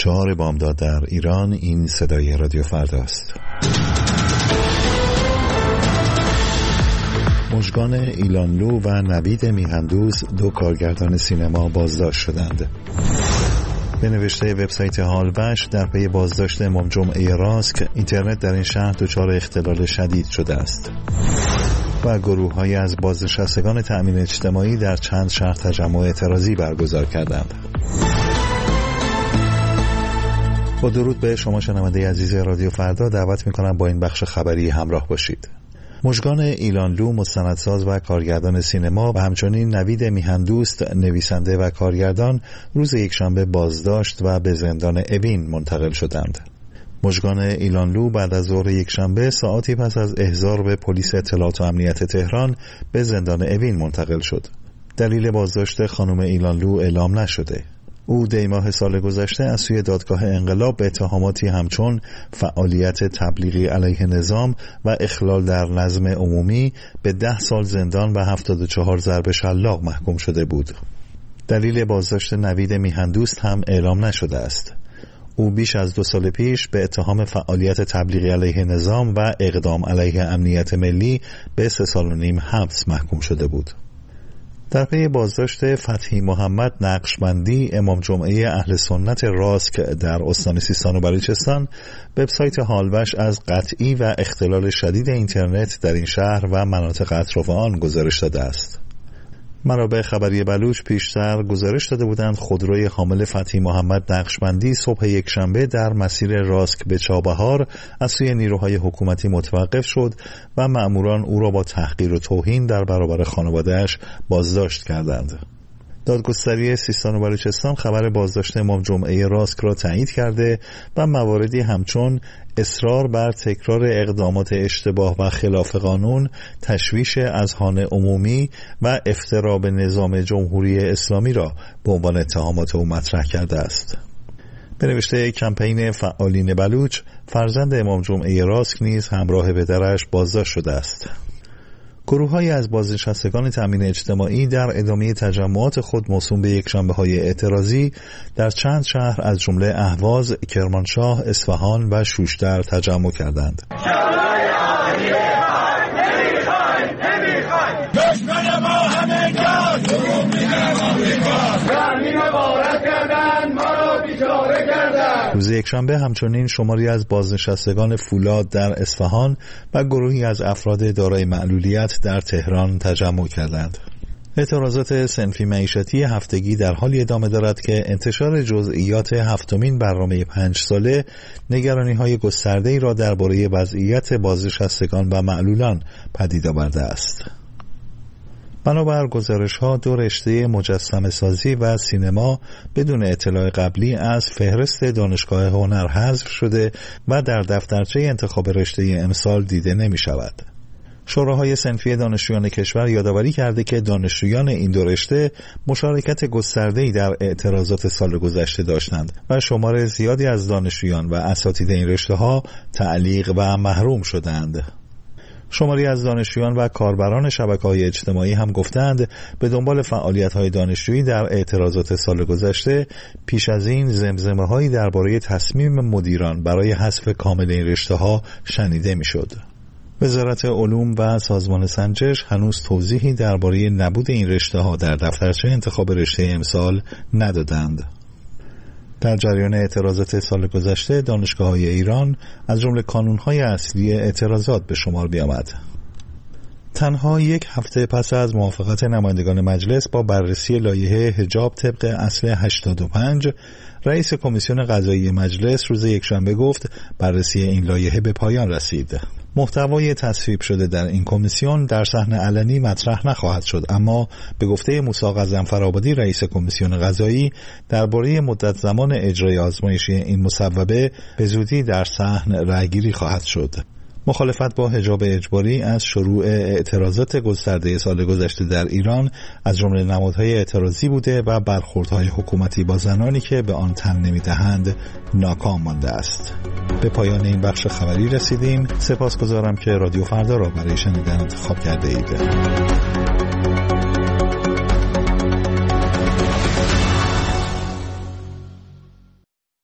4 بامداد در ایران. این صدای رادیو فردا است. مژگان ایلانلو و نوید میهندوز، 2 کارگردان سینما بازداشت شدند. به نوشته وبسایت هالوش، در پی بازداشت امام جمعه راسک، اینترنت در این شهر دچار اختلال شدید شده است و گروه‌هایی از بازنشستگان تأمین اجتماعی در چند شهر تجمع اعتراضی برگزار کردند. با درود به شما شنونده عزیز رادیو فردا، دعوت می‌کنم با این بخش خبری همراه باشید. مژگان ایلانلو، مستندساز و کارگردان سینما، و همچنین نوید میهندوست، نویسنده و کارگردان، روز یکشنبه بازداشت و به زندان اوین منتقل شدند. مژگان ایلانلو بعد از ظهر یکشنبه، ساعتی پس از احضار به پلیس اطلاعات و امنیت تهران، به زندان اوین منتقل شد. دلیل بازداشت خانم ایلانلو اعلام نشده. او دی‌ماه سال گذشته از سوی دادگاه انقلاب به اتهاماتی همچون فعالیت تبلیغی علیه نظام و اخلال در نظم عمومی به 10 سال زندان و 74 ضرب شلاق محکوم شده بود. دلیل بازداشت نوید میهندوست هم اعلام نشده است. او بیش از 2 سال پیش به اتهام فعالیت تبلیغی علیه نظام و اقدام علیه امنیت ملی به 3 سال و نیم حبس محکوم شده بود. در پی بازداشت فتحی محمد نقشبندی، امام جمعه اهل سنت راسک در استان سیستان و بلوچستان، وبسایت هالوش از قطعی و اختلال شدید اینترنت در این شهر و مناطق اطراف آن گزارش داده است. منابع خبری بلوچ پیشتر گزارش داده بودند خودروی حامل فتحی محمد نقشبندی صبح یکشنبه در مسیر راسک به چابهار از سوی نیروهای حکومتی متوقف شد و مأموران او را با تحقیر و توهین در برابر خانواده‌اش بازداشت کردند. دادگستری سیستان و بلوچستان خبر بازداشت امام جمعه راسک را تایید کرده و مواردی همچون اصرار بر تکرار اقدامات اشتباه و خلاف قانون، تشویش اذهان عمومی و افترا به نظام جمهوری اسلامی را به عنوان اتهامات او مطرح کرده است. به نوشته کمپین فعالین بلوچ، فرزند امام جمعه راسک نیز همراه پدرش بازداشت شده است. گروه‌هایی از بازنشستگان تأمین اجتماعی در ادامه تجمعات خود موسوم به یکشنبه‌های اعتراضی در چند شهر از جمله اهواز، کرمانشاه، اصفهان و شوشتر تجمع کردند. دشمن ما همه جا دروغ میگن آمریکا، زمین وارد کردن، ما را بیچاره کردن. روز یکشنبه همچنین شماری از بازنشستگان فولاد در اصفهان و گروهی از افراد دارای معلولیت در تهران تجمع کردند. اعتراضات صنفی معیشتی هفتگی در حالی ادامه دارد که انتشار جزئیات 7مین برنامه 5 ساله نگرانی‌های گسترده‌ای را درباره وضعیت بازنشستگان و معلولان پدید آورده است. بنابر گزارش‌ها، 2 رشته مجسمه سازی و سینما بدون اطلاع قبلی از فهرست دانشگاه هنر حذف شده و در دفترچه انتخاب رشته امسال دیده نمی‌شود. شوراهای صنفی دانشجویان کشور یادآوری کرده که دانشجویان این 2 رشته مشارکت گسترده‌ای در اعتراضات سال گذشته داشتند و شمار زیادی از دانشجویان و اساتید این رشته‌ها تعلیق و محروم شدند. شماری از دانشجویان و کاربران شبکه‌های اجتماعی هم گفتند به دنبال فعالیت‌های دانشجویی در اعتراضات سال گذشته، پیش از این زمزمه‌هایی درباره تصمیم مدیران برای حذف کامل این رشته‌ها شنیده می‌شد. وزارت علوم و سازمان سنجش هنوز توضیحی درباره نبود این رشته‌ها در دفترچه انتخاب رشته امسال ندادند. در جریان اعتراضات سال گذشته، دانشگاه‌های ایران از جمله کانون‌های اصلی اعتراضات به شمار می‌آمد. تنها 1 هفته پس از موافقت نمایندگان مجلس با بررسی لایحه حجاب طبق اصل 85، رئیس کمیسیون قضایی مجلس روز یکشنبه گفت بررسی این لایحه به پایان رسید. محتوای تصویب شده در این کمیسیون در صحنه علنی مطرح نخواهد شد، اما به گفته موسی غضنفرآبادی رئیس کمیسیون قضایی، درباره مدت زمان اجرای آزمایشی این مصوبه به زودی در صحن رأیگیری خواهد شد. مخالفت با حجاب اجباری از شروع اعتراضات گسترده سال گذشته در ایران از جمله نمادهای اعتراضی بوده و برخوردهای حکومتی با زنانی که به آن تن نمی‌دهند ناکام مانده است. به پایان این بخش خبری رسیدیم. سپاسگزارم که رادیو فردا را برای شنیدن انتخاب کرده اید.